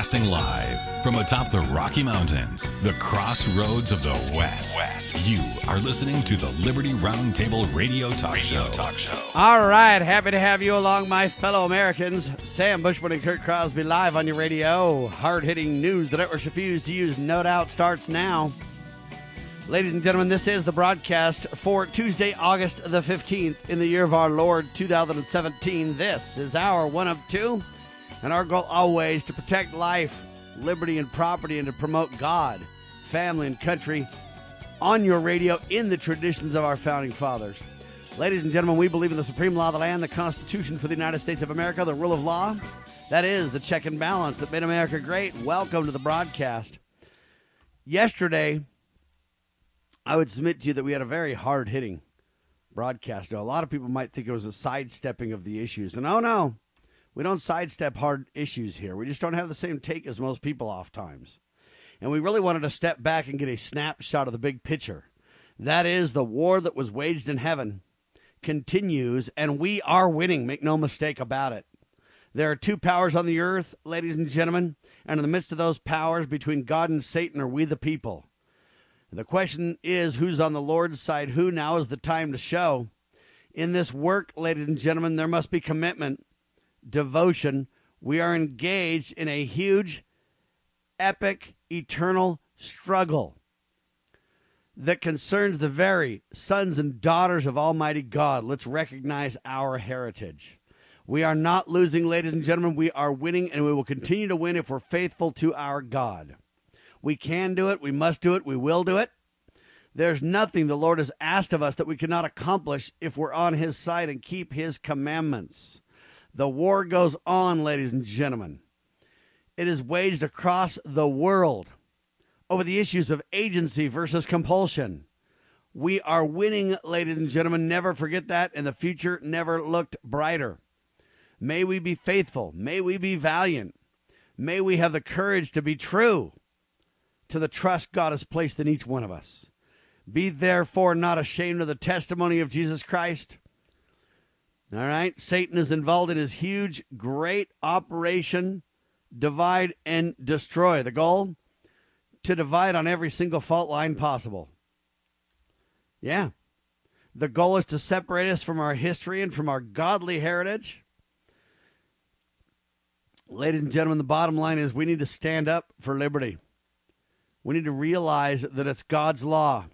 Broadcasting live from atop the Rocky Mountains, the crossroads of the West. You are listening to the Liberty Roundtable Radio Talk Show. All right, happy to have you along, my fellow Americans. Sam Bushman and Kurt Crosby live on your radio. Hard-hitting news the networks refuse to use, no doubt, starts now. Ladies and gentlemen, this is the broadcast for Tuesday, August the 15th in the year of our Lord, 2017. This is our one of two, and our goal always to protect life, liberty, and property, and to promote God, family, and country on your radio in the traditions of our founding fathers. Ladies and gentlemen, we believe in the supreme law of the land, the Constitution for the United States of America, the rule of law. That is the check and balance that made America great. Welcome to the broadcast. Yesterday, I would submit to you that we had a very hard-hitting broadcast. Now, a lot of people might think it was a sidestepping of the issues. And oh no, we don't sidestep hard issues here. We just don't have the same take as most people oftentimes. And we really wanted to step back and get a snapshot of the big picture. That is, the war that was waged in heaven continues, and we are winning. Make no mistake about it. There are two powers on the earth, ladies and gentlemen, and in the midst of those powers, between God and Satan, are we the people. The question is, who's on the Lord's side? Who? Now is the time to show. In this work, ladies and gentlemen, there must be commitment, devotion. We are engaged in a huge, epic, eternal struggle that concerns the very sons and daughters of Almighty God. Let's recognize our heritage. We are not losing, ladies and gentlemen. We are winning, and we will continue to win if we're faithful to our God. We can do it. We must do it. We will do it. There's nothing the Lord has asked of us that we cannot accomplish if we're on his side and keep his commandments. The war goes on, ladies and gentlemen. It is waged across the world over the issues of agency versus compulsion. We are winning, ladies and gentlemen. Never forget that, and the future never looked brighter. May we be faithful. May we be valiant. May we have the courage to be true to the trust God has placed in each one of us. Be therefore not ashamed of the testimony of Jesus Christ. All right? Satan is involved in his huge, great operation, divide and destroy. The goal? To divide on every single fault line possible. Yeah. The goal is to separate us from our history and from our godly heritage. Ladies and gentlemen, the bottom line is we need to stand up for liberty. We need to realize that it's God's law.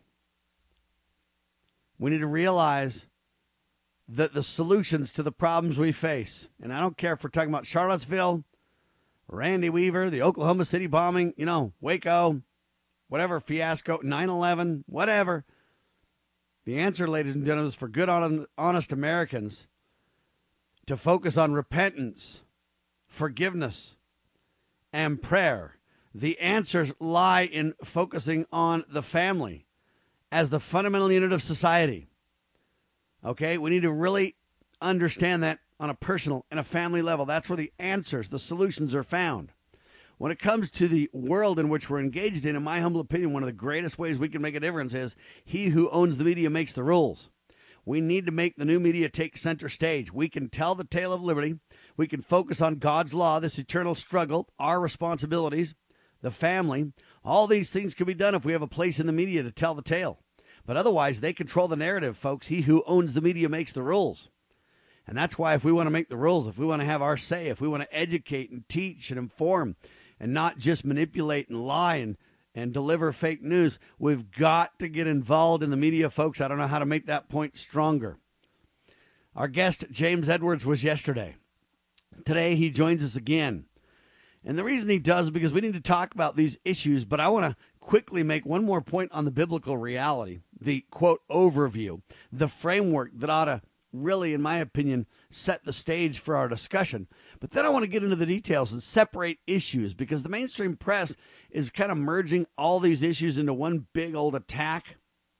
We need to realize that the solutions to the problems we face, and I don't care if we're talking about Charlottesville, Randy Weaver, the Oklahoma City bombing, Waco, whatever, fiasco, 9/11, whatever. The answer, ladies and gentlemen, is for good, honest Americans to focus on repentance, forgiveness, and prayer. The answers lie in focusing on the family as the fundamental unit of society. Okay, we need to really understand that on a personal and a family level. That's where the answers, the solutions are found. When it comes to the world in which we're engaged in my humble opinion, one of the greatest ways we can make a difference is he who owns the media makes the rules. We need to make the new media take center stage. We can tell the tale of liberty. We can focus on God's law, this eternal struggle, our responsibilities, the family. All these things can be done if we have a place in the media to tell the tale. But otherwise, they control the narrative, folks. He who owns the media makes the rules. And that's why if we want to make the rules, if we want to have our say, if we want to educate and teach and inform and not just manipulate and lie and deliver fake news, we've got to get involved in the media, folks. I don't know how to make that point stronger. Our guest, James Edwards, was yesterday. Today, he joins us again. And the reason he does is because we need to talk about these issues, but I want to quickly make one more point on the biblical reality, the, quote, overview, the framework that ought to really, in my opinion, set the stage for our discussion. But then I want to get into the details and separate issues, because the mainstream press is kind of merging all these issues into one big old attack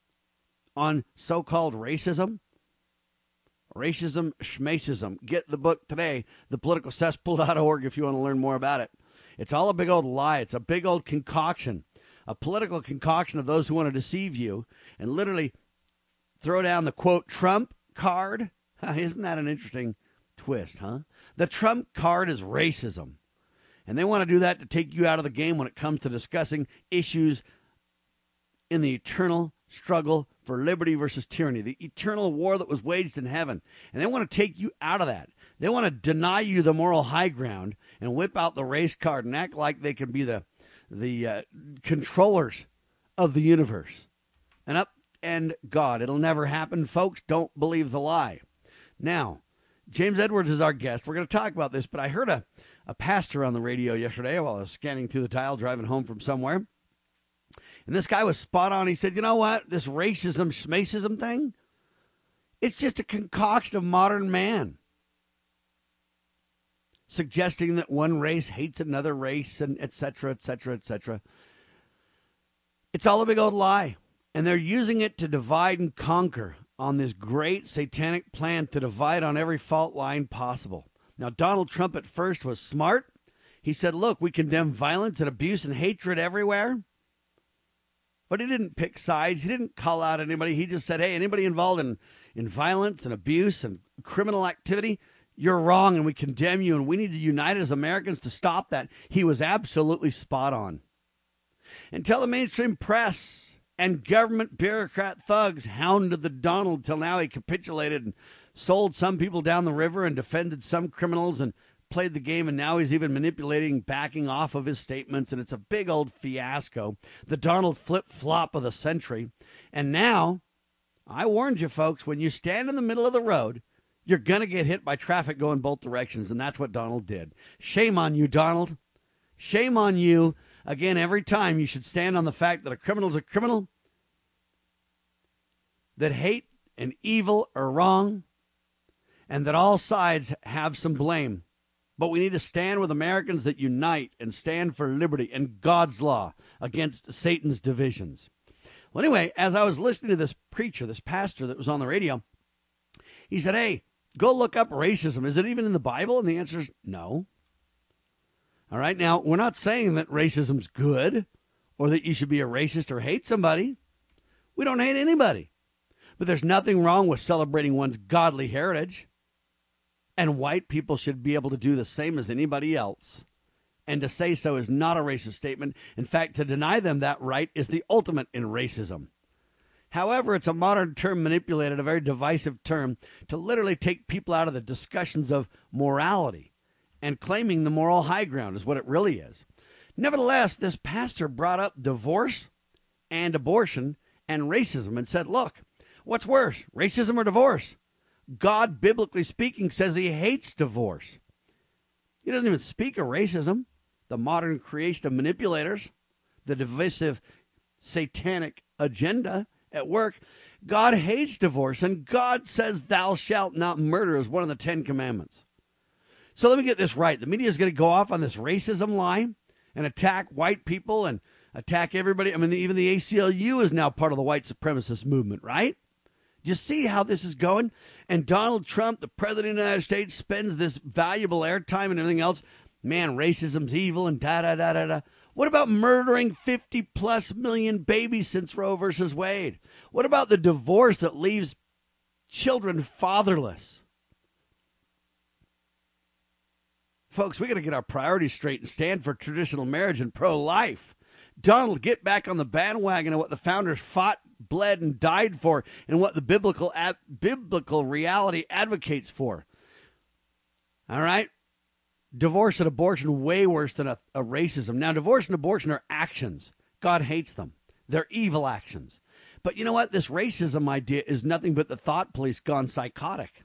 on so-called racism. Racism, schmacism. Get the book today, thepoliticalcesspool.org, if you want to learn more about it. It's all a big old lie. It's a big old concoction, a political concoction of those who want to deceive you and literally throw down the, quote, Trump card. Isn't that an interesting twist, huh? The Trump card is racism. And they want to do that to take you out of the game when it comes to discussing issues in the eternal struggle for liberty versus tyranny, the eternal war that was waged in heaven. And they want to take you out of that. They want to deny you the moral high ground and whip out the race card and act like they can be the controllers of the universe. And upend God. It'll never happen, folks. Don't believe the lie. Now, James Edwards is our guest. We're going to talk about this, but I heard a pastor on the radio yesterday while I was scanning through the dial driving home from somewhere. And this guy was spot on. He said, you know what? This racism, schmacism thing, it's just a concoction of modern man. Suggesting that one race hates another race and et cetera, et cetera, et cetera. It's all a big old lie. And they're using it to divide and conquer on this great satanic plan to divide on every fault line possible. Now, Donald Trump at first was smart. He said, look, we condemn violence and abuse and hatred everywhere. But he didn't pick sides. He didn't call out anybody. He just said, hey, anybody involved in violence and abuse and criminal activity, you're wrong and we condemn you and we need to unite as Americans to stop that. He was absolutely spot on. Until the mainstream press and government bureaucrat thugs hounded the Donald till now he capitulated and sold some people down the river and defended some criminals and played the game, and now he's even manipulating, backing off of his statements, and it's a big old fiasco. The Donald flip-flop of the century. And now, I warned you folks, when you stand in the middle of the road, you're going to get hit by traffic going both directions, and that's what Donald did. Shame on you, Donald. Shame on you. Again, every time you should stand on the fact that a criminal's a criminal, that hate and evil are wrong, and that all sides have some blame. But we need to stand with Americans that unite and stand for liberty and God's law against Satan's divisions. Well, anyway, as I was listening to this preacher, this pastor that was on the radio, he said, hey, go look up racism. Is it even in the Bible? And the answer is no. All right, now, we're not saying that racism's good or that you should be a racist or hate somebody. We don't hate anybody. But there's nothing wrong with celebrating one's godly heritage. And white people should be able to do the same as anybody else. And to say so is not a racist statement. In fact, to deny them that right is the ultimate in racism. However, it's a modern term manipulated, a very divisive term, to literally take people out of the discussions of morality and claiming the moral high ground is what it really is. Nevertheless, this pastor brought up divorce and abortion and racism and said, look, what's worse, racism or divorce? God, biblically speaking, says he hates divorce. He doesn't even speak of racism, the modern creation of manipulators, the divisive satanic agenda at work. God hates divorce, and God says thou shalt not murder is one of the 10 commandments. So let me get this right. The media is going to go off on this racism line and attack white people and attack everybody. I mean, even the ACLU is now part of the white supremacist movement, right? Do you see how this is going? And Donald Trump, the president of the United States, spends this valuable airtime and everything else. Man, racism's evil and da-da-da-da-da. What about murdering 50-plus million babies since Roe versus Wade? What about the divorce that leaves children fatherless? Folks, we got to get our priorities straight and stand for traditional marriage and pro-life. Donald, get back on the bandwagon of what the founders fought, bled, and died for, and what the biblical reality advocates for. All right? Divorce and abortion, way worse than a racism. Now, divorce and abortion are actions. God hates them. They're evil actions. But you know what? This racism idea is nothing but the thought police gone psychotic.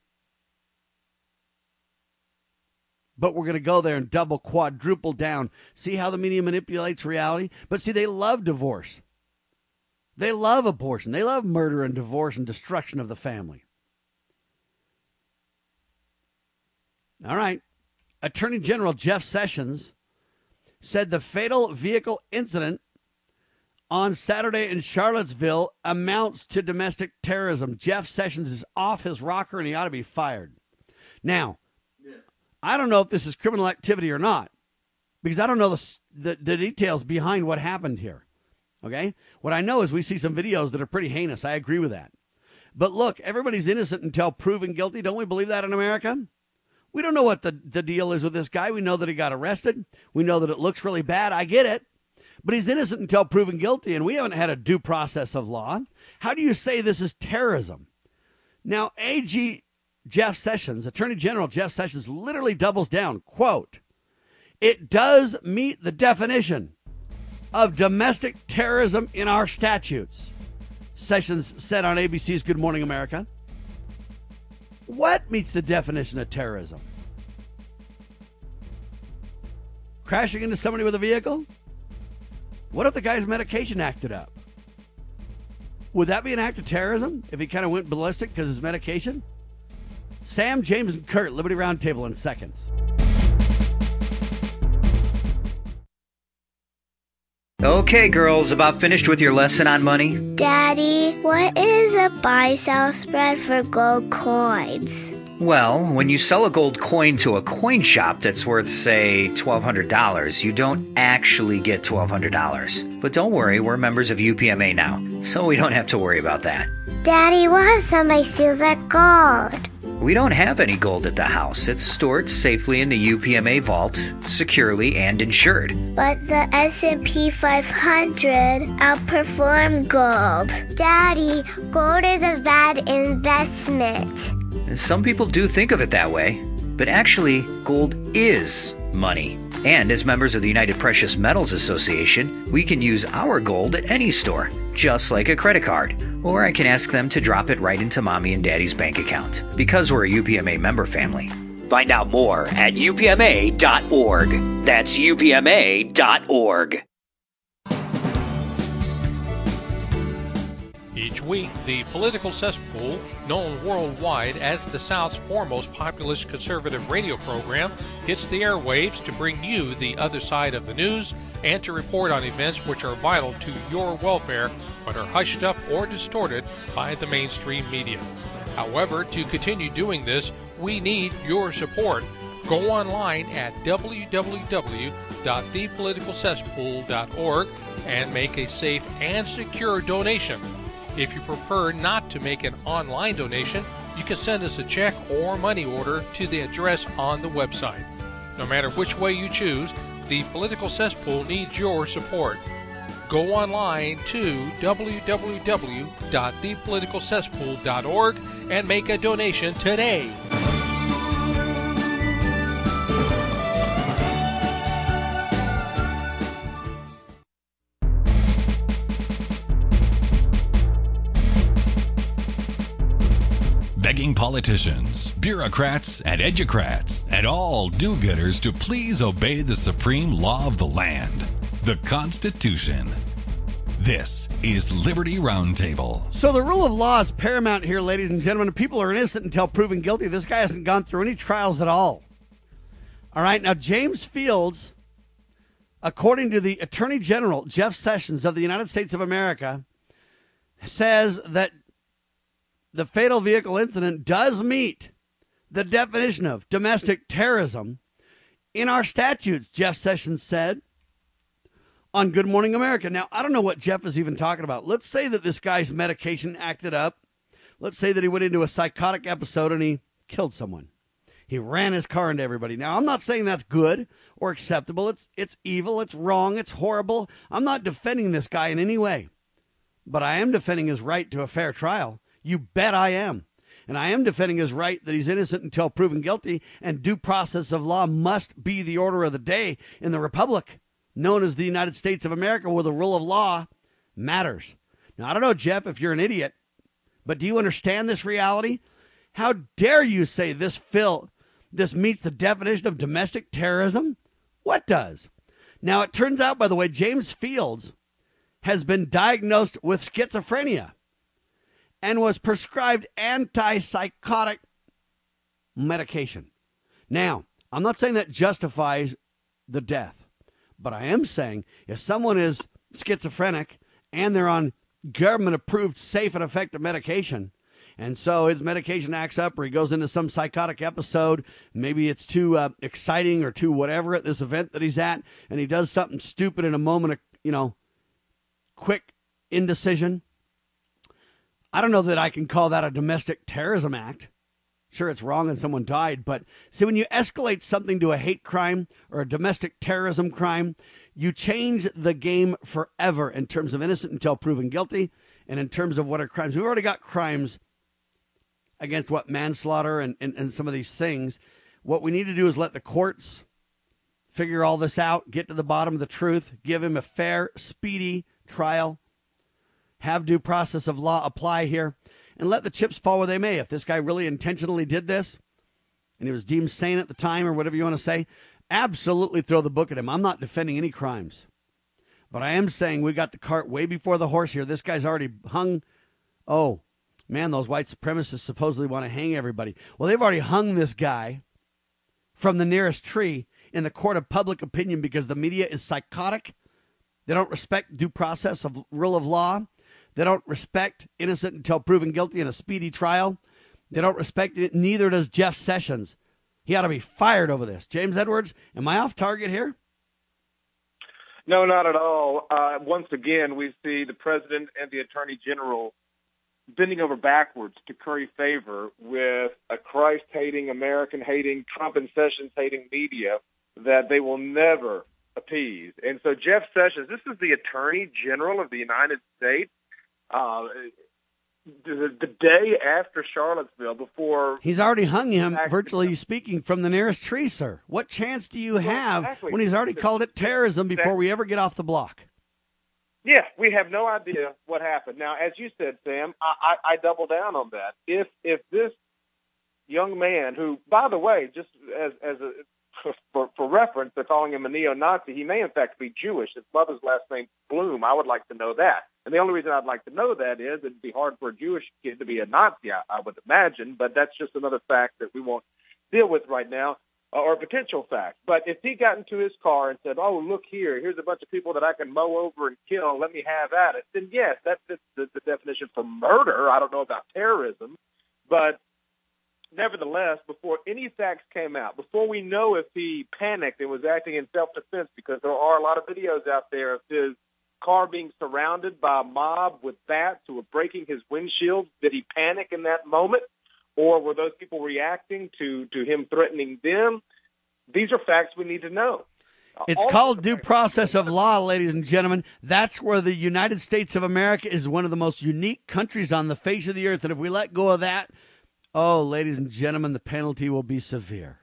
But we're going to go there and double, quadruple down. See how the media manipulates reality? But see, they love divorce. They love abortion. They love murder and divorce and destruction of the family. All right. Attorney General Jeff Sessions said the fatal vehicle incident on Saturday in Charlottesville amounts to domestic terrorism. Jeff Sessions is off his rocker and he ought to be fired. Now, I don't know if this is criminal activity or not, because I don't know the details behind what happened here. Okay? What I know is we see some videos that are pretty heinous. I agree with that. But look, everybody's innocent until proven guilty. Don't we believe that in America? We don't know what the deal is with this guy. We know that he got arrested. We know that it looks really bad. I get it. But he's innocent until proven guilty, and we haven't had a due process of law. How do you say this is terrorism? Now, AG Jeff Sessions, Attorney General Jeff Sessions, literally doubles down, quote, "It does meet the definition of domestic terrorism in our statutes," Sessions said on ABC's Good Morning America. What meets the definition of terrorism? Crashing into somebody with a vehicle? What if the guy's medication acted up? Would that be an act of terrorism if he kind of went ballistic because of his medication? Sam, James, and Kurt, Liberty Roundtable in seconds. Okay, girls, about finished with your lesson on money? Daddy, what is a buy-sell spread for gold coins? Well, when you sell a gold coin to a coin shop that's worth, say, $1,200, you don't actually get $1,200. But don't worry, we're members of UPMA now, so we don't have to worry about that. Daddy, what if somebody steals our gold? We don't have any gold at the house. It's stored safely in the UPMA vault, securely and insured. But the S&P 500 outperformed gold. Daddy, gold is a bad investment. Some people do think of it that way, but actually, gold is money. And as members of the United Precious Metals Association, we can use our gold at any store, just like a credit card. Or I can ask them to drop it right into Mommy and Daddy's bank account, because we're a UPMA member family. Find out more at upma.org. That's upma.org. Each week, the political cesspool, known worldwide as the South's foremost populist conservative radio program, hits the airwaves to bring you the other side of the news and to report on events which are vital to your welfare but are hushed up or distorted by the mainstream media. However, to continue doing this, we need your support. Go online at www.thepoliticalcesspool.org and make a safe and secure donation. If you prefer not to make an online donation, you can send us a check or money order to the address on the website. No matter which way you choose, the Political Cesspool needs your support. Go online to www.thepoliticalcesspool.org and make a donation today. Begging politicians, bureaucrats, and educrats, and all do-gooders to please obey the supreme law of the land, the Constitution. This is Liberty Roundtable. So the rule of law is paramount here, ladies and gentlemen. People are innocent until proven guilty. This guy hasn't gone through any trials at all. All right, now James Fields, according to the Attorney General, Jeff Sessions of the United States of America, says that the fatal vehicle incident does meet the definition of domestic terrorism in our statutes, Jeff Sessions said on Good Morning America. Now, I don't know what Jeff is even talking about. Let's say that this guy's medication acted up. Let's say that he went into a psychotic episode and he killed someone. He ran his car into everybody. Now, I'm not saying that's good or acceptable. It's evil. It's wrong. It's horrible. I'm not defending this guy in any way. But I am defending his right to a fair trial. You bet I am. And I am defending his right that he's innocent until proven guilty, and due process of law must be the order of the day in the republic known as the United States of America, where the rule of law matters. Now, I don't know, Jeff, if you're an idiot, but do you understand this reality? How dare you say this meets the definition of domestic terrorism? What does? Now, it turns out, by the way, James Fields has been diagnosed with schizophrenia and was prescribed antipsychotic medication. Now, I'm not saying that justifies the death, but I am saying if someone is schizophrenic and they're on government-approved safe and effective medication, and so his medication acts up or he goes into some psychotic episode, maybe it's too exciting or too whatever at this event that he's at, and he does something stupid in a moment of, quick indecision, I don't know that I can call that a domestic terrorism act. Sure, it's wrong and someone died, but see, when you escalate something to a hate crime or a domestic terrorism crime, you change the game forever in terms of innocent until proven guilty and in terms of what are crimes. We've already got crimes against manslaughter and some of these things. What we need to do is let the courts figure all this out, get to the bottom of the truth, give him a fair, speedy trial, have due process of law apply here, and let the chips fall where they may. If this guy really intentionally did this and he was deemed sane at the time or whatever you want to say, absolutely throw the book at him. I'm not defending any crimes, but I am saying we got the cart way before the horse here. This guy's already hung. Oh, man, those white supremacists supposedly want to hang everybody. Well, they've already hung this guy from the nearest tree in the court of public opinion because the media is psychotic. They don't respect due process of rule of law. They don't respect innocent until proven guilty in a speedy trial. They don't respect it. Neither does Jeff Sessions. He ought to be fired over this. James Edwards, am I off target here? No, not at all. Once again, we see the president and the attorney general bending over backwards to curry favor with a Christ-hating, American-hating, Trump and Sessions-hating media that they will never appease. And so Jeff Sessions, this is the attorney general of the United States. The day after Charlottesville, before... He's already hung him, virtually speaking, from the nearest tree, sir. What chance do you have when he's already called it terrorism before we ever get off the block? Yeah, we have no idea what happened. Now, as you said, Sam, I double down on that. If this young man, who, by the way, just as for reference, they're calling him a neo-Nazi. He may, in fact, be Jewish. His mother's last name Bloom. I would like to know that. And the only reason I'd like to know that is it'd be hard for a Jewish kid to be a Nazi, I would imagine. But that's just another fact that we won't deal with right now, or a potential fact. But if he got into his car and said, oh, look here, here's a bunch of people that I can mow over and kill, let me have at it, then yes, that fits the definition for murder. I don't know about terrorism. But nevertheless, before any facts came out, before we know if he panicked and was acting in self-defense, because there are a lot of videos out there of his car being surrounded by a mob with bats who were breaking his windshield, did he panic in that moment? Or were those people reacting to him threatening them? These are facts we need to know. It's called due process of law, ladies and gentlemen. That's where the United States of America is one of the most unique countries on the face of the earth. And if we let go of that, oh, ladies and gentlemen, the penalty will be severe.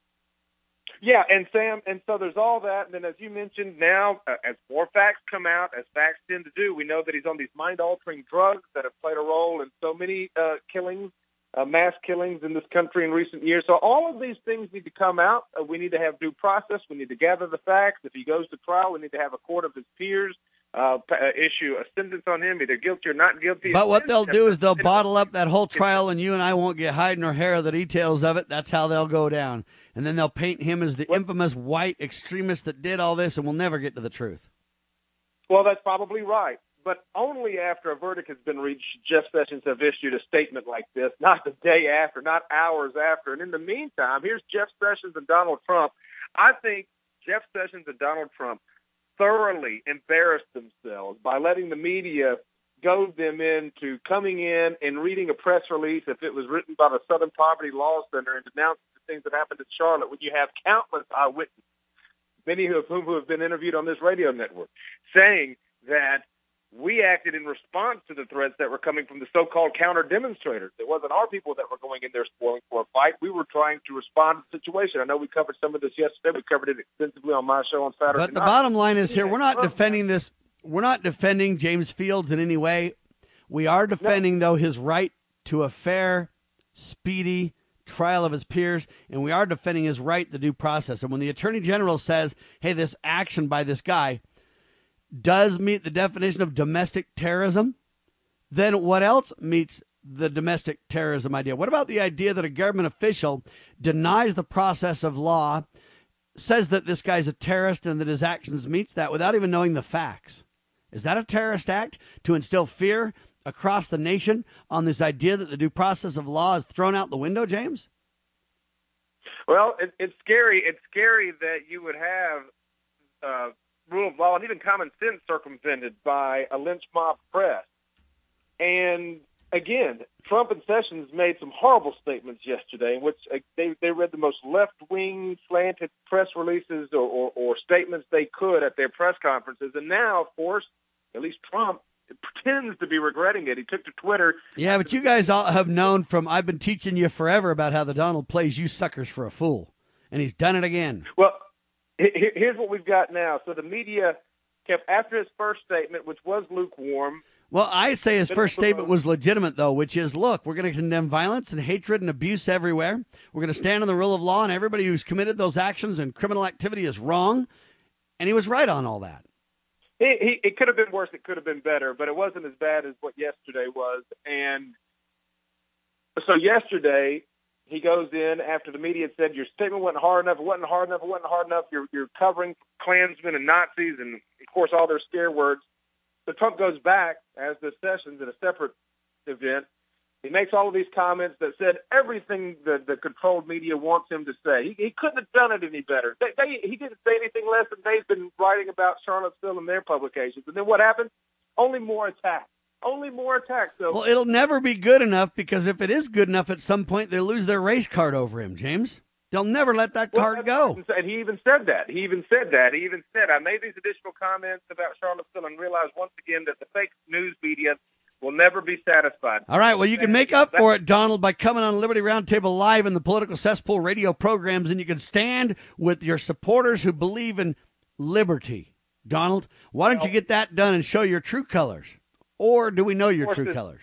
Yeah, and Sam, and so there's all that. And then as you mentioned, now, as more facts come out, as facts tend to do, we know that he's on these mind-altering drugs that have played a role in so many killings, mass killings in this country in recent years. So all of these things need to come out. We need to have due process. We need to gather the facts. If he goes to trial, we need to have a court of his peers issue a sentence on him, either guilty or not guilty. But what they'll do is they'll bottle up that whole trial, and you and I won't get hide nor hair of the details of it. That's how they'll go down. And then they'll paint him as the infamous white extremist that did all this, and we'll never get to the truth. Well, that's probably right. But only after a verdict has been reached, Jeff Sessions have issued a statement like this, not the day after, not hours after. And in the meantime, here's Jeff Sessions and Donald Trump. I think Jeff Sessions and Donald Trump thoroughly embarrassed themselves by letting the media goad them into coming in and reading a press release, if it was written by the Southern Poverty Law Center, and denouncing the things that happened in Charlotte, when you have countless eyewitnesses, many of whom have been interviewed on this radio network, saying that we acted in response to the threats that were coming from the so-called counter-demonstrators. It wasn't our people that were going in there spoiling for a fight. We were trying to respond to the situation. I know we covered some of this yesterday. We covered it extensively on my show on Saturday night. But the bottom line is here, we're not defending this. We're not defending James Fields in any way. We are defending, though, his right to a fair, speedy trial of his peers, and we are defending his right to due process. And when the Attorney General says, hey, this action by this guy does meet the definition of domestic terrorism, then what else meets the domestic terrorism idea? What about the idea that a government official denies the process of law, says that this guy's a terrorist and that his actions meets that without even knowing the facts? Is that a terrorist act to instill fear across the nation on this idea that the due process of law is thrown out the window, James? Well, it's scary. It's scary that you would have rule of law and even common sense circumvented by a lynch mob press. And again, Trump and Sessions made some horrible statements yesterday in which they read the most left-wing slanted press releases or statements they could at their press conferences. And now, of course, at least Trump pretends to be regretting it. He took to Twitter. Yeah, but you guys all have known I've been teaching you forever about how the Donald plays you suckers for a fool. And he's done it again. Well, here's what we've got now. So the media kept, after his first statement, which was lukewarm. Well, I say his first statement was legitimate, though, which is, look, we're going to condemn violence and hatred and abuse everywhere. We're going to stand on the rule of law, and everybody who's committed those actions and criminal activity is wrong. And he was right on all that. It could have been worse. It could have been better, but it wasn't as bad as what yesterday was. And so yesterday, he goes in after the media said, your statement wasn't hard enough, it wasn't hard enough, it wasn't hard enough. You're covering Klansmen and Nazis and, of course, all their scare words. So Trump goes back, as does Sessions, in a separate event. He makes all of these comments that said everything the controlled media wants him to say. He couldn't have done it any better. He didn't say anything less than they've been writing about Charlottesville in their publications. And then what happened? Only more attacks. Only more attacks. So, well, it'll never be good enough, because if it is good enough at some point, they'll lose their race card over him, James. They'll never let that card go. And he even said that. He even said, I made these additional comments about Charlottesville and realized once again that the fake news media will never be satisfied. All right, well, you can make up for it, Donald, by coming on Liberty Roundtable Live and the Political Cesspool radio programs, and you can stand with your supporters who believe in liberty. Donald, why don't you get that done and show your true colors? Or do we know your true colors?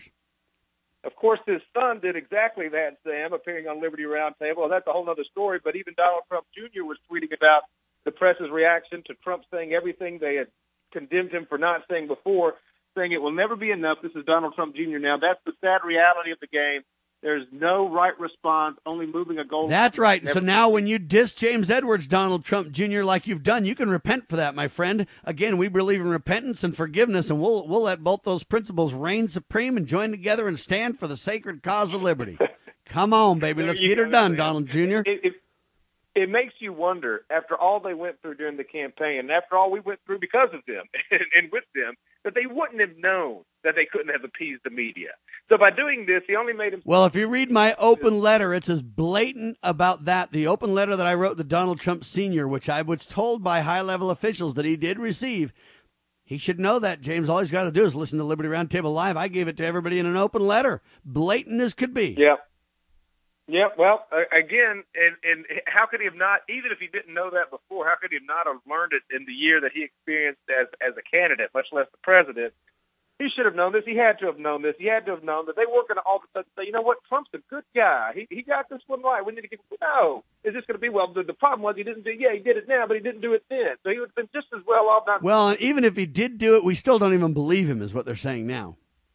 Of course, his son did exactly that, Sam, appearing on Liberty Roundtable. Well, that's a whole other story, but even Donald Trump Jr. was tweeting about the press's reaction to Trump saying everything they had condemned him for not saying before, saying it will never be enough. This is Donald Trump Jr. now. That's the sad reality of the game. There's no right response, only moving a goal. That's right. So now when you diss James Edwards, Donald Trump Jr., like you've done, you can repent for that, my friend. Again, we believe in repentance and forgiveness, and we'll let both those principles reign supreme and join together and stand for the sacred cause of liberty. Come on, baby. Let's get her done, Donald Jr. It makes you wonder, after all they went through during the campaign, and after all we went through because of them and with them, that they wouldn't have known that they couldn't have appeased the media. So by doing this, he only made him... Well, if you read my open letter, it's as blatant about that. The open letter that I wrote to Donald Trump Sr., which I was told by high-level officials that he did receive. He should know that, James. All he's got to do is listen to Liberty Roundtable Live. I gave it to everybody in an open letter. Blatant as could be. Yeah. Yeah, well, again, and how could he have not, even if he didn't know that before, how could he not have learned it in the year that he experienced as a candidate, much less the president? He should have known this. He had to have known this. He had to have known that they were going to all of a sudden say, you know what, Trump's a good guy. He got this one right. We need to give him, no. Is this going to be, well, the problem was he didn't do, he did it now, but he didn't do it then. So he would have been just as well off. Well, and even if he did do it, we still don't even believe him, is what they're saying now.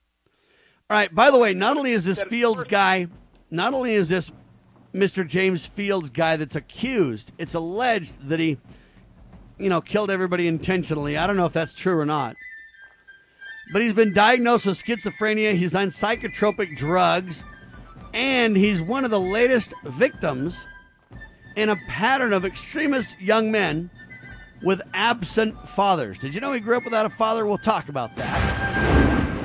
All right, by the way, not only is this Fields guy, not only is this Mr. James Fields guy that's accused, it's alleged that he, killed everybody intentionally. I don't know if that's true or not. But he's been diagnosed with schizophrenia. He's on psychotropic drugs. And he's one of the latest victims in a pattern of extremist young men with absent fathers. Did you know he grew up without a father? We'll talk about that.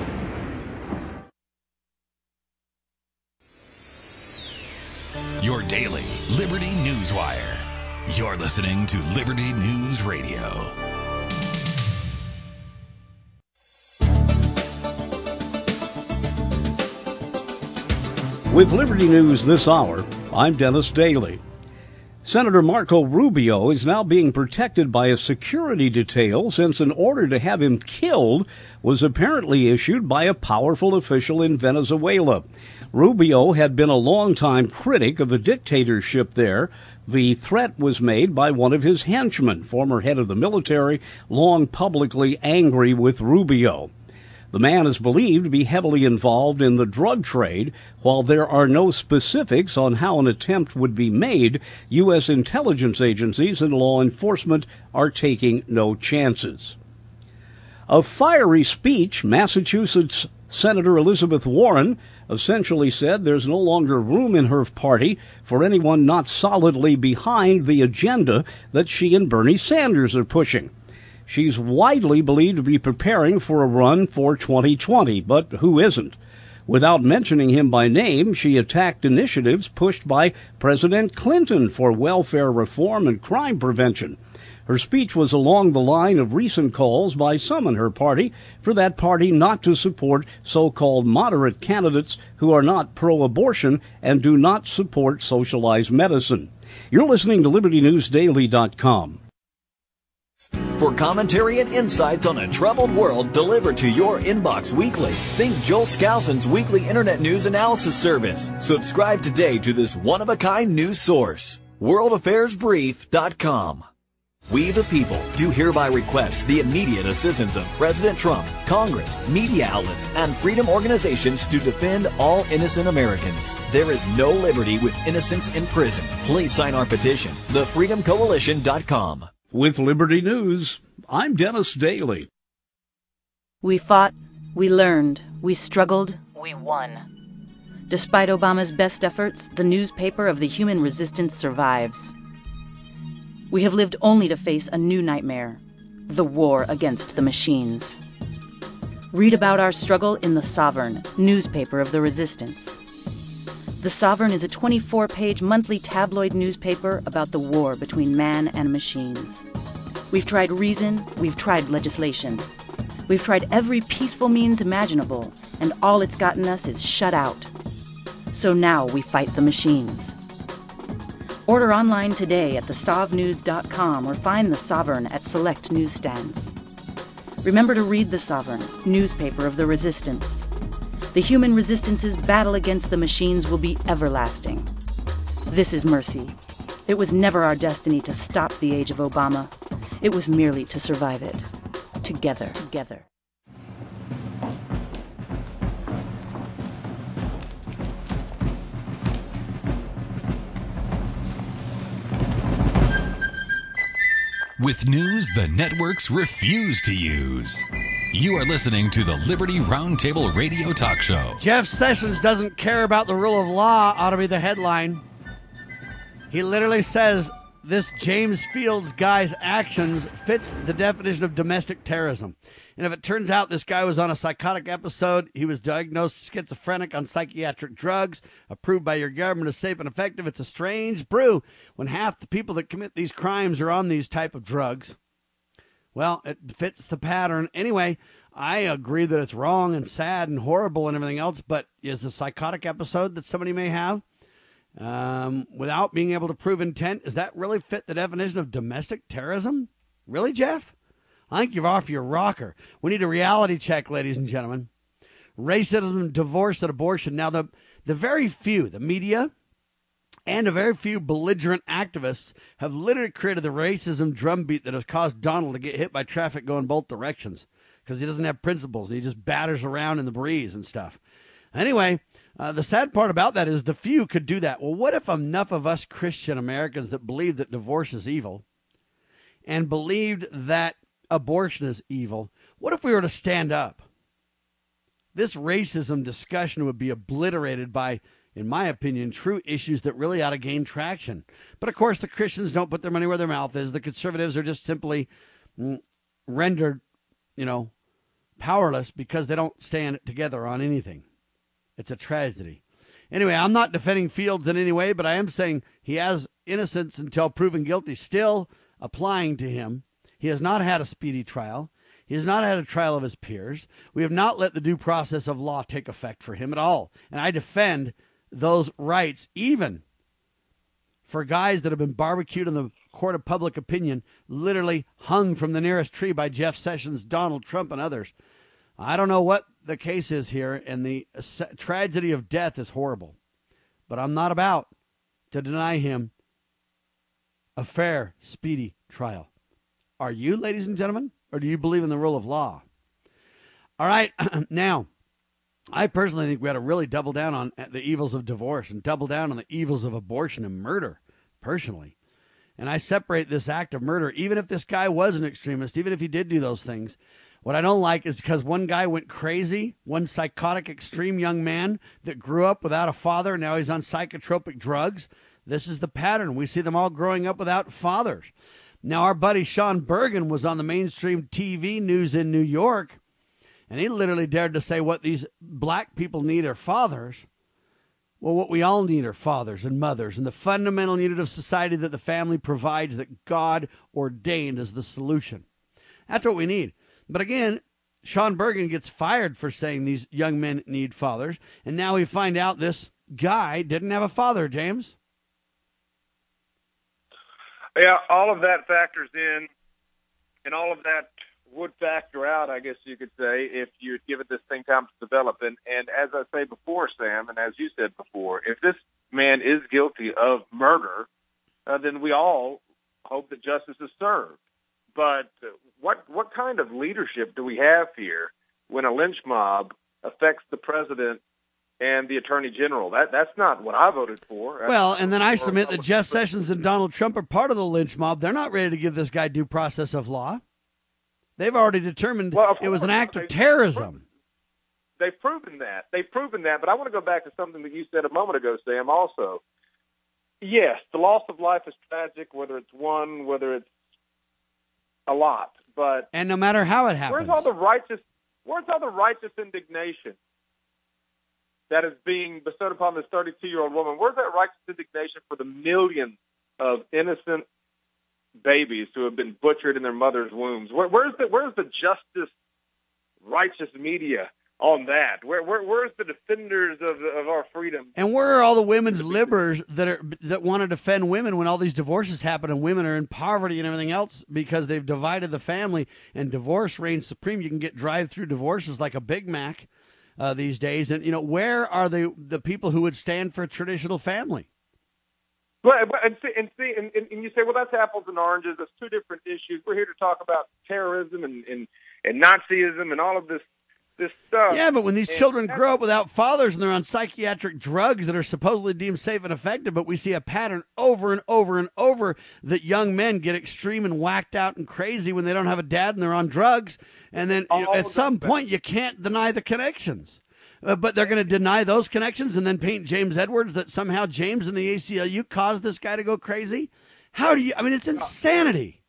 Your daily Liberty News Wire. You're listening to Liberty News Radio. With Liberty News this hour, I'm Dennis Daly. Senator Marco Rubio is now being protected by a security detail since an order to have him killed was apparently issued by a powerful official in Venezuela. Rubio had been a longtime critic of the dictatorship there. The threat was made by one of his henchmen, former head of the military, long publicly angry with Rubio. The man is believed to be heavily involved in the drug trade. While there are no specifics on how an attempt would be made, U.S. intelligence agencies and law enforcement are taking no chances. A fiery speech, Massachusetts Senator Elizabeth Warren essentially said there's no longer room in her party for anyone not solidly behind the agenda that she and Bernie Sanders are pushing. She's widely believed to be preparing for a run for 2020, but who isn't? Without mentioning him by name, she attacked initiatives pushed by President Clinton for welfare reform and crime prevention. Her speech was along the line of recent calls by some in her party for that party not to support so-called moderate candidates who are not pro-abortion and do not support socialized medicine. You're listening to LibertyNewsDaily.com. For commentary and insights on a troubled world delivered to your inbox weekly, think Joel Skousen's weekly Internet News Analysis Service. Subscribe today to this one-of-a-kind news source. WorldAffairsBrief.com. We the people do hereby request the immediate assistance of President Trump, Congress, media outlets, and freedom organizations to defend all innocent Americans. There is no liberty with innocents in prison. Please sign our petition, thefreedomcoalition.com. With Liberty News, I'm Dennis Daly. We fought, we learned, we struggled, we won. Despite Obama's best efforts, the newspaper of the human resistance survives. We have lived only to face a new nightmare, the war against the machines. Read about our struggle in The Sovereign, newspaper of the resistance. The Sovereign is a 24-page monthly tabloid newspaper about the war between man and machines. We've tried reason, we've tried legislation. We've tried every peaceful means imaginable, and all it's gotten us is shut out. So now we fight the machines. Order online today at thesovnews.com or find The Sovereign at select newsstands. Remember to read The Sovereign, newspaper of the resistance. The human resistance's battle against the machines will be everlasting. This is mercy. It was never our destiny to stop the age of Obama. It was merely to survive it. Together. With news the networks refuse to use. You are listening to the Liberty Roundtable Radio Talk Show. Jeff Sessions doesn't care about the rule of law ought to be the headline. He literally says this James Fields guy's actions fits the definition of domestic terrorism. And if it turns out this guy was on a psychotic episode, he was diagnosed schizophrenic on psychiatric drugs, approved by your government as safe and effective, it's a strange brew when half the people that commit these crimes are on these type of drugs. Well, it fits the pattern. Anyway, I agree that it's wrong and sad and horrible and everything else, but is a psychotic episode that somebody may have without being able to prove intent, does that really fit the definition of domestic terrorism? Really, Jeff? I think you're off your rocker. We need a reality check, ladies and gentlemen. Racism, divorce, and abortion. Now, the very few, the media, and a very few belligerent activists have literally created the racism drumbeat that has caused Donald to get hit by traffic going both directions because he doesn't have principles. He just batters around in the breeze and stuff. Anyway, the sad part about that is the few could do that. Well, what if enough of us Christian Americans that believe that divorce is evil and believed that abortion is evil, what if we were to stand up? This racism discussion would be obliterated by, in my opinion, true issues that really ought to gain traction. But, of course, the Christians don't put their money where their mouth is. The conservatives are just simply rendered, powerless because they don't stand together on anything. It's a tragedy. Anyway, I'm not defending Fields in any way, but I am saying he has innocence until proven guilty still applying to him. He has not had a speedy trial. He has not had a trial of his peers. We have not let the due process of law take effect for him at all. And I defend those rights, even for guys that have been barbecued in the court of public opinion, literally hung from the nearest tree by Jeff Sessions, Donald Trump, and others. I don't know what the case is here, and the tragedy of death is horrible. But I'm not about to deny him a fair, speedy trial. Are you, ladies and gentlemen, or do you believe in the rule of law? All right, now, I personally think we ought to really double down on the evils of divorce and double down on the evils of abortion and murder, personally. And I separate this act of murder, even if this guy was an extremist, even if he did do those things. What I don't like is because one guy went crazy, one psychotic, extreme young man that grew up without a father, now he's on psychotropic drugs. This is the pattern. We see them all growing up without fathers. Now, our buddy Sean Bergen was on the mainstream TV news in New York, And he literally dared to say what these black people need are fathers. Well, what we all need are fathers and mothers, and the fundamental unit of society that the family provides, that God ordained as the solution. That's what we need. But again, Sean Bergen gets fired for saying these young men need fathers, and now we find out this guy didn't have a father, James. Yeah, all of that factors in, and all of that would factor out, I guess you could say, if you give it this thing time to develop. And as I say before, Sam, and as you said before, if this man is guilty of murder, then we all hope that justice is served. But what kind of leadership do we have here when a lynch mob affects the president and the attorney general? That's not what I voted for. Well, and then I submit that Jeff Sessions and Donald Trump are part of the lynch mob. They're not ready to give this guy due process of law. They've already determined it was an act of terrorism. They've proven that. But I want to go back to something that you said a moment ago, Sam, also. Yes, the loss of life is tragic, whether it's one, whether it's a lot. And no matter how it happens. Where's all the righteous indignation that is being bestowed upon this 32-year-old woman? Where's that righteous indignation for the millions of innocent babies who have been butchered in their mother's wombs? Where's the justice righteous media on that? Where's the defenders of our freedom? And where are all the women's libbers that want to defend women when all these divorces happen and women are in poverty and everything else because they've divided the family and divorce reigns supreme? You can get drive-through divorces like a Big Mac these days. And where are the people who would stand for a traditional family? Well, and you say, well, that's apples and oranges. That's two different issues. We're here to talk about terrorism and Nazism and all of this stuff. Yeah, but when these children grow up without fathers and they're on psychiatric drugs that are supposedly deemed safe and effective, but we see a pattern over and over and over that young men get extreme and whacked out and crazy when they don't have a dad and they're on drugs. And then at some point, you can't deny the connections. But they're going to deny those connections and then paint James Edwards that somehow James and the ACLU caused this guy to go crazy? It's insanity.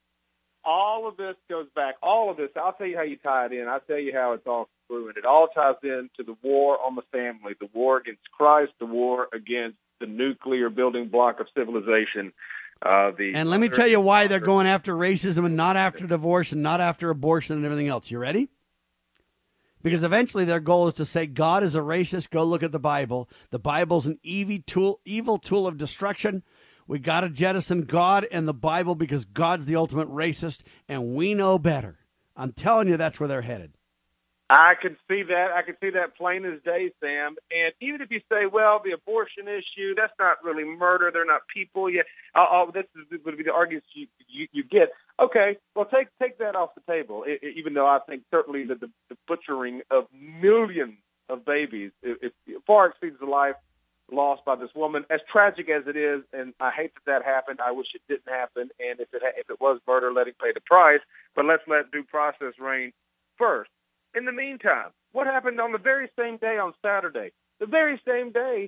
All of this goes back. All of this. I'll tell you how you tie it in. I'll tell you how it's all ruined. It all ties into the war on the family, the war against Christ, the war against the nuclear building block of civilization. And let me tell you why they're going after racism and not after divorce and not after abortion and everything else. You ready? Because eventually their goal is to say God is a racist. Go look at the Bible. The Bible's an evil tool of destruction. We got to jettison God and the Bible because God's the ultimate racist, and we know better. I'm telling you, that's where they're headed. I can see that. I can see that plain as day, Sam. And even if you say, well, the abortion issue, that's not really murder. They're not people. Yeah, this would be the arguments you get. Okay, well, take that off the table, even though I think certainly that the butchering of millions of babies it far exceeds the life lost by this woman. As tragic as it is, and I hate that happened, I wish it didn't happen, and if it was murder, let him pay the price, but let's let due process reign first. In the meantime, what happened on the very same day on Saturday? The very same day,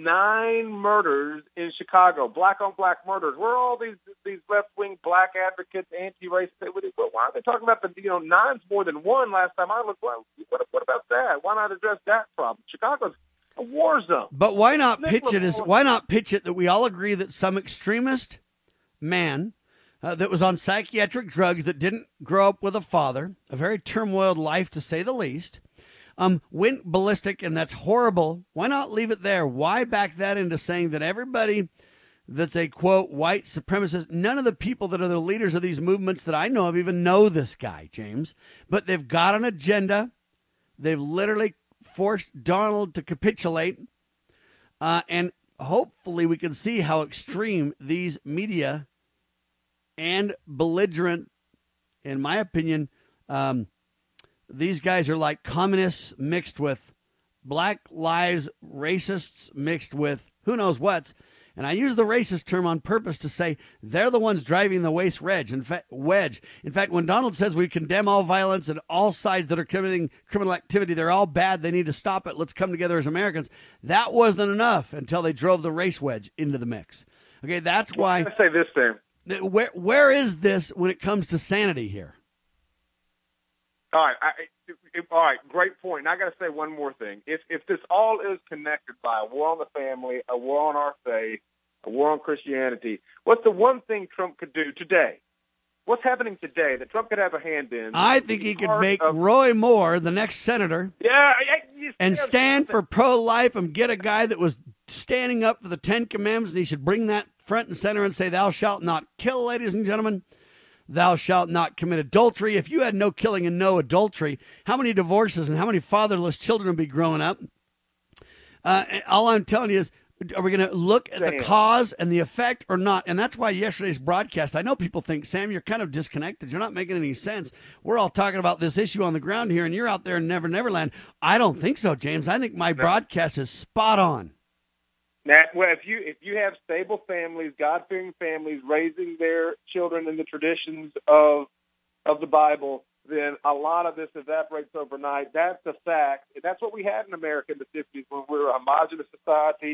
9 murders in Chicago, black-on-black murders. Where are all these left-wing black advocates, anti-racist? Why are they talking about the 9's more than 1 last time I looked? Well, what about that? Why not address that problem? Chicago's a war zone. But why not pitch it that we all agree that some extremist man that was on psychiatric drugs that didn't grow up with a father, a very turmoiled life to say the least, went ballistic, and that's horrible. Why not leave it there? Why back that into saying that everybody that's a, quote, white supremacist, none of the people that are the leaders of these movements that I know of even know this guy, James, but they've got an agenda. They've literally forced Donald to capitulate, and hopefully we can see how extreme these media and belligerent, in my opinion, these guys are like communists mixed with black lives, racists mixed with who knows what's. And I use the racist term on purpose to say they're the ones driving the waste wedge. In fact, when Donald says we condemn all violence and all sides that are committing criminal activity, they're all bad, they need to stop it, let's come together as Americans, that wasn't enough until they drove the race wedge into the mix. Okay, that's why. I'm going to say this, Sam. Where is this when it comes to sanity here? All right, great point. And I got to say one more thing. If this all is connected by a war on the family, a war on our faith, a war on Christianity, what's the one thing Trump could do today? What's happening today that Trump could have a hand in? I think he could make Roy Moore the next senator. Yeah, and stand for pro-life and get a guy that was standing up for the Ten Commandments, and he should bring that front and center and say, thou shalt not kill, ladies and gentlemen. Thou shalt not commit adultery. If you had no killing and no adultery, how many divorces and how many fatherless children would be growing up? All I'm telling you is, are we going to look at the cause and the effect or not? And that's why yesterday's broadcast, I know people think, Sam, you're kind of disconnected. You're not making any sense. We're all talking about this issue on the ground here, and you're out there in Never Neverland. I don't think so, James. I think my broadcast is spot on. Well, if you have stable families, God-fearing families, raising their children in the traditions of the Bible, then a lot of this evaporates overnight. That's a fact. That's what we had in America in the 50s when we were a homogenous society,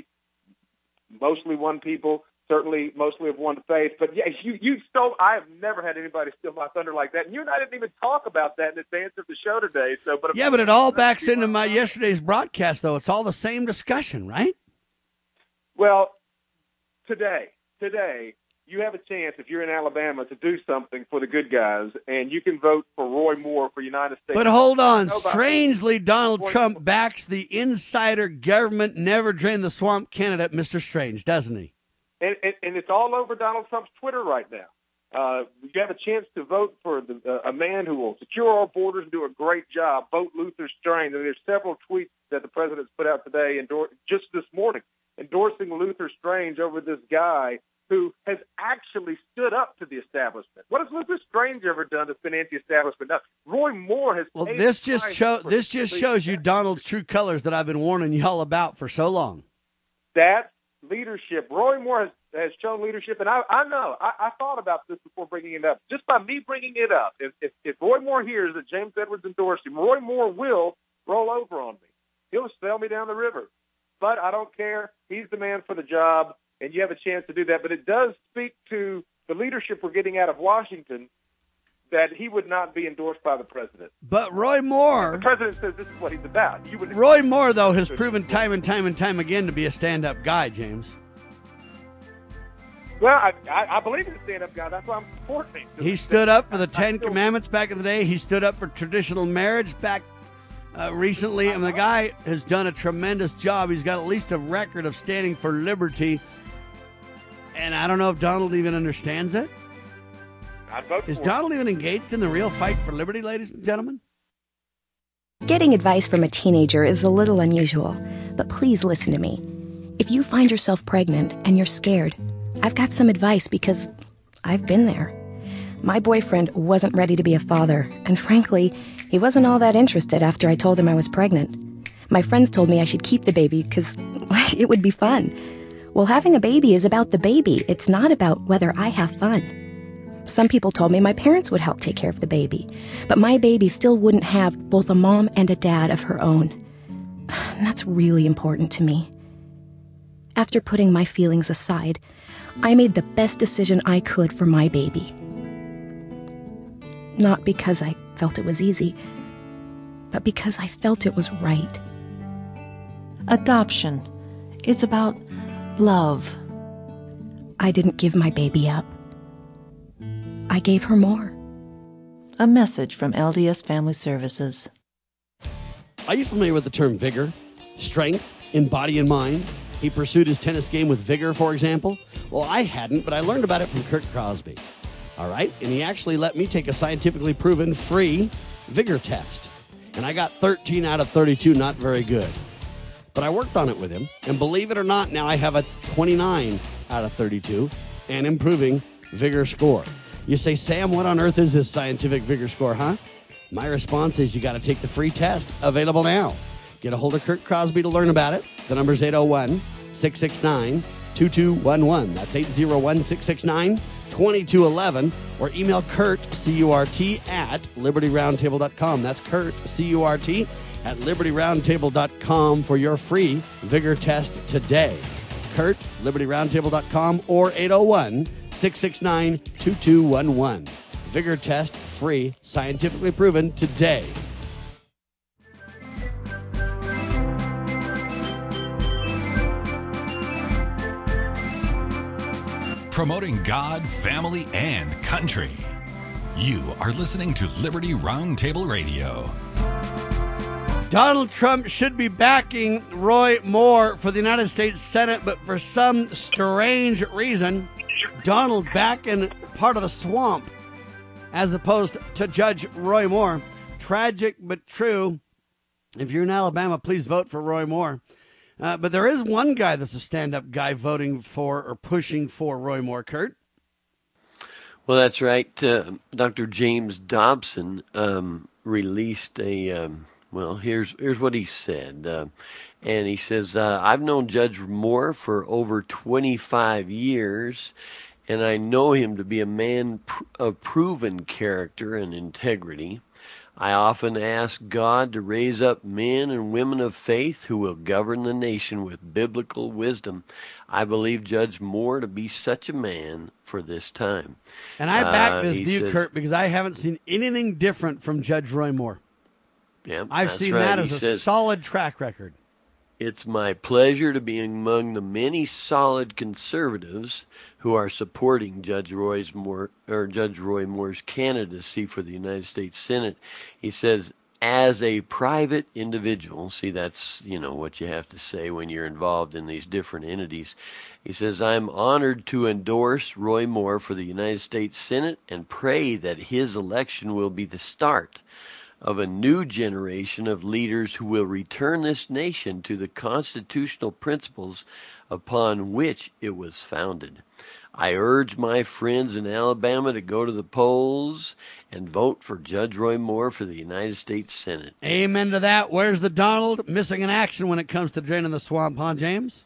mostly one people, certainly mostly of one faith. But yeah, you stole. I have never had anybody steal my thunder like that. And you and I didn't even talk about that in advance of the show today. But it all backs into my yesterday's broadcast, though. It's all the same discussion, right? Well, today, you have a chance, if you're in Alabama, to do something for the good guys, and you can vote for Roy Moore for United States. But hold on. Strangely, Donald Trump backs the insider government, never drain the swamp candidate, Mr. Strange, doesn't he? And it's all over Donald Trump's Twitter right now. You have a chance to vote for a man who will secure our borders and do a great job. Vote Luther Strange. And there's several tweets that the president's put out today, just this morning, endorsing Luther Strange over this guy who has actually stood up to the establishment. What has Luther Strange ever done to finance the establishment? Now, Roy Moore has. Well, this just shows you Donald's true colors that I've been warning y'all about for so long. That's leadership. Roy Moore has shown leadership, and I know. I thought about this before bringing it up. Just by me bringing it up, if Roy Moore hears that James Edwards endorsed him, Roy Moore will roll over on me. He'll sail me down the river. But I don't care. He's the man for the job, and you have a chance to do that. But it does speak to the leadership we're getting out of Washington that he would not be endorsed by the president. But Roy Moore... The president says this is what he's about. Roy Moore, though, has proven time and time again to be a stand-up guy, James. Well, I believe he's a stand-up guy. That's why I'm supporting him. He stood up for the Ten Commandments back in the day. He stood up for traditional marriage back recently, and the guy has done a tremendous job. He's got at least a record of standing for liberty, and I don't know if Donald even understands it. Is Donald even engaged in the real fight for liberty, ladies and gentlemen? Getting advice from a teenager is a little unusual, but please listen to me. If you find yourself pregnant and you're scared, I've got some advice because I've been there. My boyfriend wasn't ready to be a father, and frankly, he wasn't all that interested after I told him I was pregnant. My friends told me I should keep the baby because it would be fun. Well, having a baby is about the baby. It's not about whether I have fun. Some people told me my parents would help take care of the baby, but my baby still wouldn't have both a mom and a dad of her own. And that's really important to me. After putting my feelings aside, I made the best decision I could for my baby. Not because I felt it was easy, but because I felt it was right. Adoption. It's about love. I didn't give my baby up. I gave her more. A message from LDS Family Services. Are you familiar with the term vigor, strength in body and mind? He pursued his tennis game with vigor, for example. Well, I hadn't, but I learned about it from Kurt Crosby. All right? And he actually let me take a scientifically proven free vigor test. And I got 13 out of 32, not very good. But I worked on it with him. And believe it or not, now I have a 29 out of 32 and improving vigor score. You say, Sam, what on earth is this scientific vigor score, huh? My response is you got to take the free test. Available now. Get a hold of Kurt Crosby to learn about it. The number's 801-669-2211. That's 801-669-2211. Or email Kurt, C-U-R-T, at LibertyRoundtable.com. That's Kurt, C-U-R-T, at LibertyRoundtable.com for your free vigor test today. Kurt, LibertyRoundtable.com, or 801-669-2211. Vigor test free, scientifically proven today. Promoting God, family, and country. You are listening to Liberty Roundtable Radio. Donald Trump should be backing Roy Moore for the United States Senate, but for some strange reason, Donald backing part of the swamp as opposed to Judge Roy Moore. Tragic but true. If you're in Alabama, please vote for Roy Moore. But there is one guy that's a stand-up guy voting for or pushing for Roy Moore, Kurt. Well, that's right. Dr. James Dobson released a, here's what he said. And he says, I've known Judge Moore for over 25 years, and I know him to be a man of proven character and integrity. I often ask God to raise up men and women of faith who will govern the nation with biblical wisdom. I believe Judge Moore to be such a man for this time. And I back this view, Kurt, because I haven't seen anything different from Judge Roy Moore. Yeah, I've seen that as a solid track record. It's my pleasure to be among the many solid conservatives who are supporting Judge Roy Moore's candidacy for the United States Senate. He says, as a private individual, see, that's, what you have to say when you're involved in these different entities. He says, I'm honored to endorse Roy Moore for the United States Senate and pray that his election will be the start of a new generation of leaders who will return this nation to the constitutional principles upon which it was founded. I urge my friends in Alabama to go to the polls and vote for Judge Roy Moore for the United States Senate. Amen to that. Where's the Donald missing in action when it comes to draining the swamp, huh, James?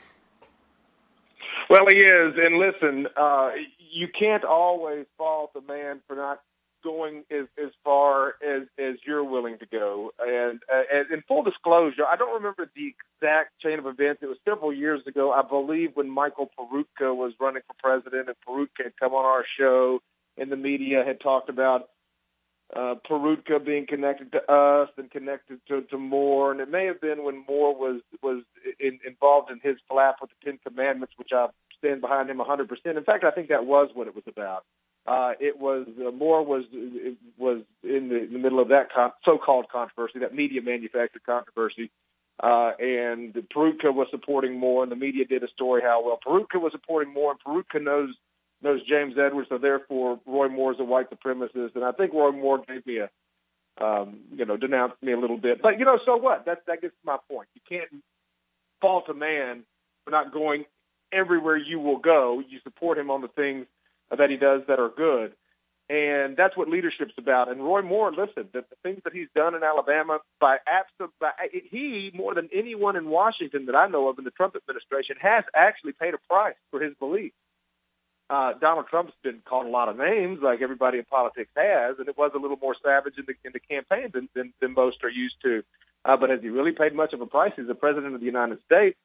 Well, he is. And listen, you can't always fault a man for not going as far as you're willing to go. And in full disclosure, I don't remember the exact chain of events. It was several years ago, I believe, when Michael Peroutka was running for president, and Peroutka had come on our show, and the media had talked about Peroutka being connected to us and connected to Moore. And it may have been when Moore was involved in his flap with the Ten Commandments, which I stand behind him 100%. In fact, I think that was what it was about. It was Moore was in the middle of that so-called controversy, that media manufactured controversy, and Peroutka was supporting Moore, and the media did a story how well Peroutka was supporting Moore, and Peroutka knows James Edwards, so therefore Roy Moore's a white supremacist, and I think Roy Moore gave me denounced me a little bit, but so what? That gets to my point. You can't fault a man for not going everywhere you will go. You support him on the things that he does that are good. And that's what leadership's about. And Roy Moore, listen, the things that he's done in Alabama, he, more than anyone in Washington that I know of in the Trump administration, has actually paid a price for his beliefs. Donald Trump's been called a lot of names, like everybody in politics has, and it was a little more savage in the campaign than most are used to. But has he really paid much of a price? He's the president of the United States.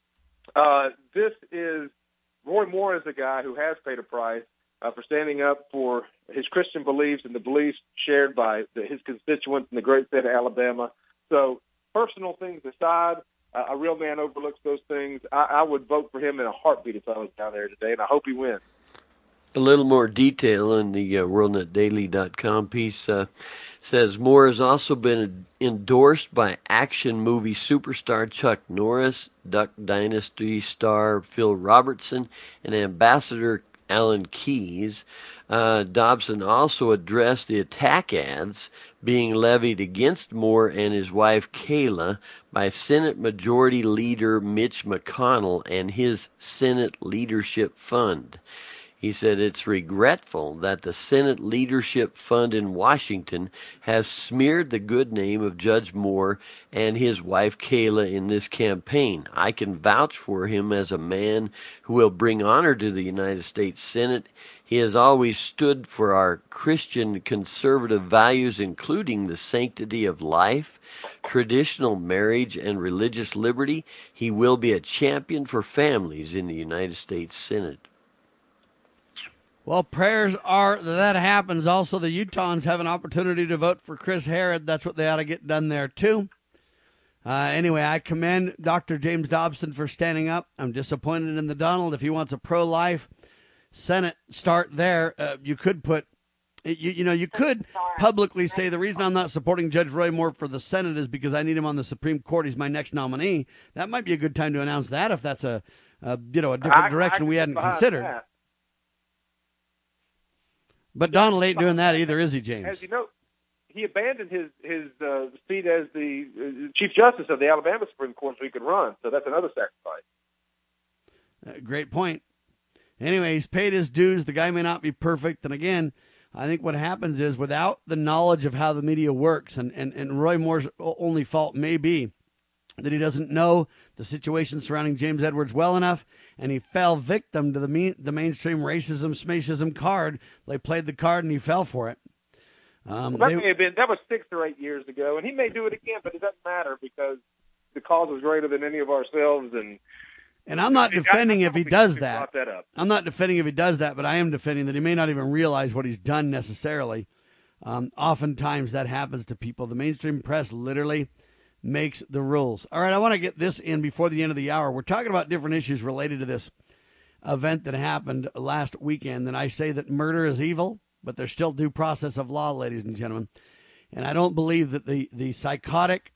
Roy Moore is a guy who has paid a price for standing up for his Christian beliefs and the beliefs shared by his constituents in the great state of Alabama. So personal things aside, a real man overlooks those things. I would vote for him in a heartbeat if I was down there today, and I hope he wins. A little more detail in the WorldNetDaily.com piece says Moore has also been endorsed by action movie superstar Chuck Norris, Duck Dynasty star Phil Robertson, and Ambassador Alan Keyes. Dobson also addressed the attack ads being levied against Moore and his wife Kayla by Senate Majority Leader Mitch McConnell and his Senate Leadership Fund. He said it's regretful that the Senate Leadership Fund in Washington has smeared the good name of Judge Moore and his wife Kayla in this campaign. I can vouch for him as a man who will bring honor to the United States Senate. He has always stood for our Christian conservative values, including the sanctity of life, traditional marriage, and religious liberty. He will be a champion for families in the United States Senate. Well, prayers are that happens. Also, the Utahns have an opportunity to vote for Chris Herod. That's what they ought to get done there, too. Anyway, I commend Dr. James Dobson for standing up. I'm disappointed in the Donald. If he wants a pro-life Senate, start there. You could put, you could publicly say the reason I'm not supporting Judge Roy Moore for the Senate is because I need him on the Supreme Court. He's my next nominee. That might be a good time to announce that if that's a different direction we hadn't considered. That. But Donald ain't doing that either, is he, James? As you know, he abandoned his seat as the Chief Justice of the Alabama Supreme Court so he could run. So that's another sacrifice. Great point. Anyway, he's paid his dues. The guy may not be perfect. And again, I think what happens is without the knowledge of how the media works, and Roy Moore's only fault may be that he doesn't know the situation surrounding James Edwards well enough, and he fell victim to the mainstream racism, smashism card. They played the card, and he fell for it. That was 6 or 8 years ago, and he may do it again, but it doesn't matter because the cause is greater than any of ourselves. And I'm not defending if he does that. I'm not defending if he does that, but I am defending that he may not even realize what he's done necessarily. Oftentimes that happens to people. The mainstream press literally makes the rules. All right, I want to get this in before the end of the hour. We're talking about different issues related to this event that happened last weekend. And I say that murder is evil, but there's still due process of law, ladies and gentlemen. And I don't believe that the psychotic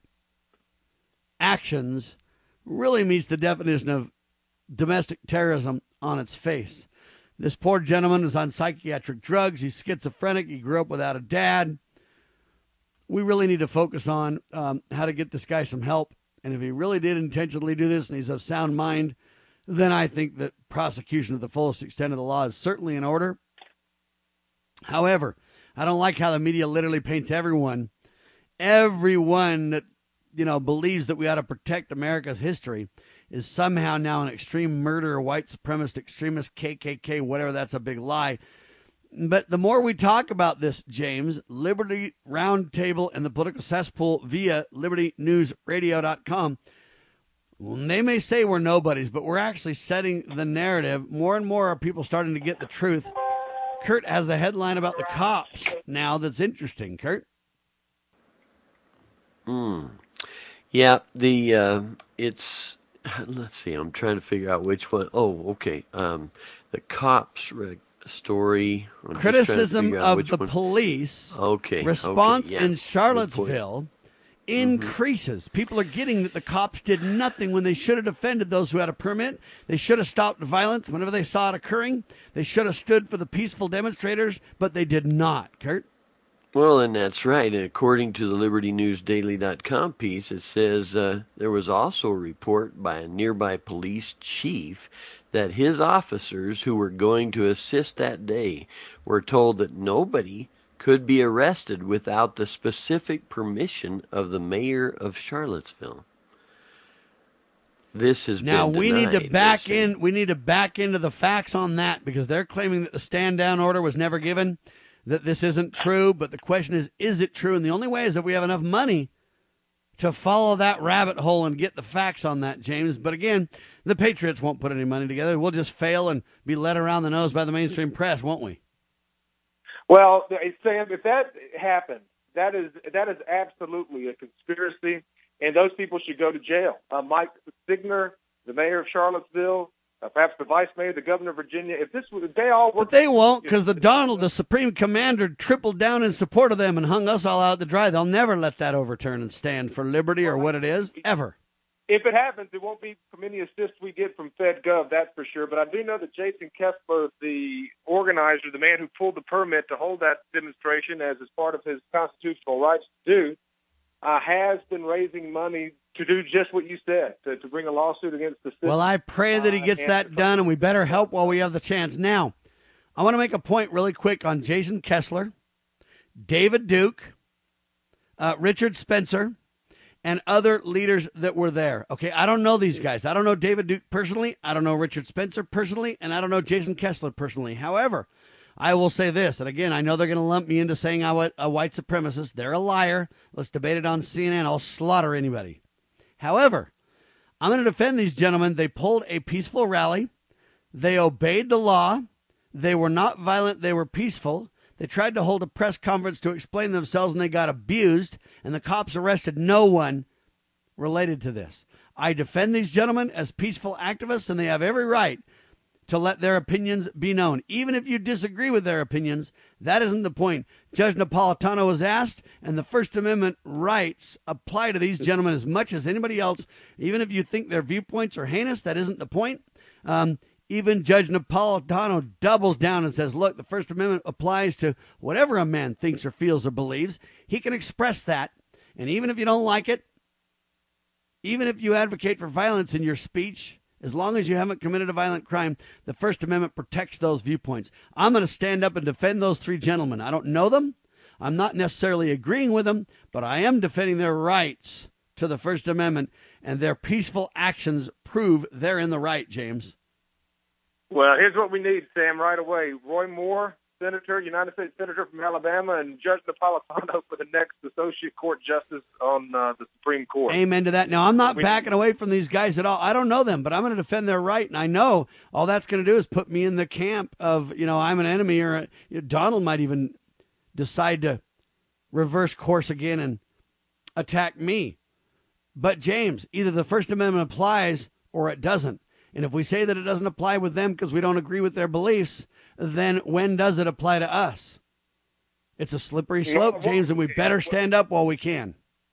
actions really meets the definition of domestic terrorism on its face. This poor gentleman is on psychiatric drugs. He's schizophrenic. He grew up without a dad. We really need to focus on how to get this guy some help. And if he really did intentionally do this and he's of sound mind, then I think that prosecution to the fullest extent of the law is certainly in order. However, I don't like how the media literally paints everyone that, believes that we ought to protect America's history is somehow now an extreme murderer, white supremacist, extremist, KKK, whatever. That's a big lie. But the more we talk about this, James, Liberty Roundtable and the Political Cesspool via LibertyNewsRadio.com, they may say we're nobodies, but we're actually setting the narrative. More and more are people starting to get the truth. Kurt has a headline about the cops now that's interesting. Kurt? Yeah, it's, let's see, I'm trying to figure out which one. Oh, okay. The cops story. Criticism of the police. Okay. Response in Charlottesville increases. People are getting that the cops did nothing when they should have defended those who had a permit. They should have stopped violence whenever they saw it occurring. They should have stood for the peaceful demonstrators, but they did not. Kurt? Well, and that's right. And according to the LibertyNewsDaily.com piece, it says there was also a report by a nearby police chief that his officers who were going to assist that day were told that nobody could be arrested without the specific permission of the mayor of Charlottesville. This has now been we denied, need to back in. We need to back into the facts on that because they're claiming that the stand down order was never given. That this isn't true, but the question is it true? And the only way is that we have enough money to follow that rabbit hole and get the facts on that, James. But again, the Patriots won't put any money together. We'll just fail and be led around the nose by the mainstream press, won't we? Well, Sam, if that happened, that is absolutely a conspiracy, and those people should go to jail. Mike Signer, the mayor of Charlottesville, perhaps the vice mayor, the governor of Virginia. If this was, they all were. But they won't, because the supreme commander, tripled down in support of them and hung us all out to dry. They'll never let that overturn and stand for liberty or what it is, ever. If it happens, it won't be from any assist we get from FedGov, that's for sure. But I do know that Jason Kessler, the organizer, the man who pulled the permit to hold that demonstration as part of his constitutional rights to do, has been raising money to do just what you said, to bring a lawsuit against the system. Well, I pray that he gets that done, and we better help while we have the chance. Now, I want to make a point really quick on Jason Kessler, David Duke, Richard Spencer, and other leaders that were there. Okay, I don't know these guys. I don't know David Duke personally. I don't know Richard Spencer personally, and I don't know Jason Kessler personally. However, I will say this, and again, I know they're going to lump me into saying I'm a white supremacist. They're a liar. Let's debate it on CNN. I'll slaughter anybody. However, I'm going to defend these gentlemen. They pulled a peaceful rally. They obeyed the law. They were not violent. They were peaceful. They tried to hold a press conference to explain themselves, and they got abused, and the cops arrested no one related to this. I defend these gentlemen as peaceful activists, and they have every right to let their opinions be known. Even if you disagree with their opinions, that isn't the point. Judge Napolitano was asked, and the First Amendment rights apply to these gentlemen as much as anybody else. Even if you think their viewpoints are heinous, that isn't the point. Even Judge Napolitano doubles down and says, look, the First Amendment applies to whatever a man thinks or feels or believes. He can express that. And even if you don't like it, even if you advocate for violence in your speech, as long as you haven't committed a violent crime, the First Amendment protects those viewpoints. I'm going to stand up and defend those three gentlemen. I don't know them. I'm not necessarily agreeing with them, but I am defending their rights to the First Amendment, and their peaceful actions prove they're in the right, James. Well, here's what we need, Sam, right away. Roy Moore, Senator, United States Senator from Alabama, and Judge Napolitano for the next Associate Court Justice on the Supreme Court. Amen to that. Now, I'm not backing away from these guys at all. I don't know them, but I'm going to defend their right, and I know all that's going to do is put me in the camp of, I'm an enemy, or Donald might even decide to reverse course again and attack me. But, James, either the First Amendment applies or it doesn't. And if we say that it doesn't apply with them because we don't agree with their beliefs, then when does it apply to us? It's a slippery slope, James, and we better stand up while we can.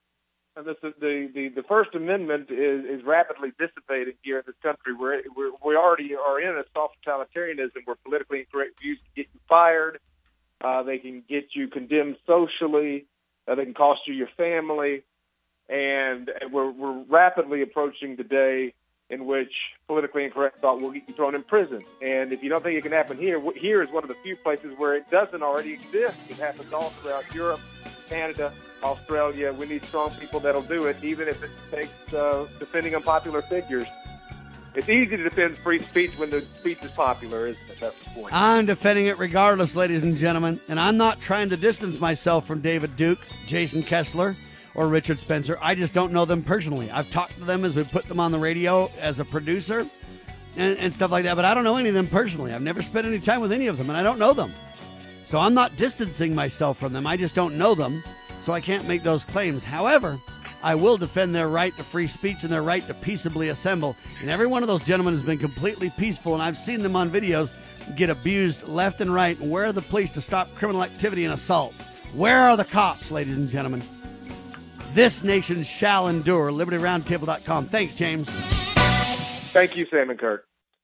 The First Amendment is rapidly dissipating here in this country. We already are in a soft totalitarianism where politically incorrect views can get you fired. They can get you condemned socially. They can cost you your family. And we're rapidly approaching the day in which politically incorrect thought will get you thrown in prison. And if you don't think it can happen here, here is one of the few places where it doesn't already exist. It happens all throughout Europe, Canada, Australia. We need strong people that'll do it, even if it takes defending unpopular figures. It's easy to defend free speech when the speech is popular, isn't it? That's the point. I'm defending it regardless, ladies and gentlemen. And I'm not trying to distance myself from David Duke, Jason Kessler, or Richard Spencer. I just don't know them personally. I've talked to them as we put them on the radio as a producer and stuff like that, but I don't know any of them personally. I've never spent any time with any of them, and I don't know them. So I'm not distancing myself from them. I just don't know them, so I can't make those claims. However, I will defend their right to free speech and their right to peaceably assemble. And every one of those gentlemen has been completely peaceful, and I've seen them on videos get abused left and right. And where are the police to stop criminal activity and assault? Where are the cops, ladies and gentlemen? This nation shall endure. LibertyRoundtable.com. Thanks, James. Thank you, Sam and Kurt.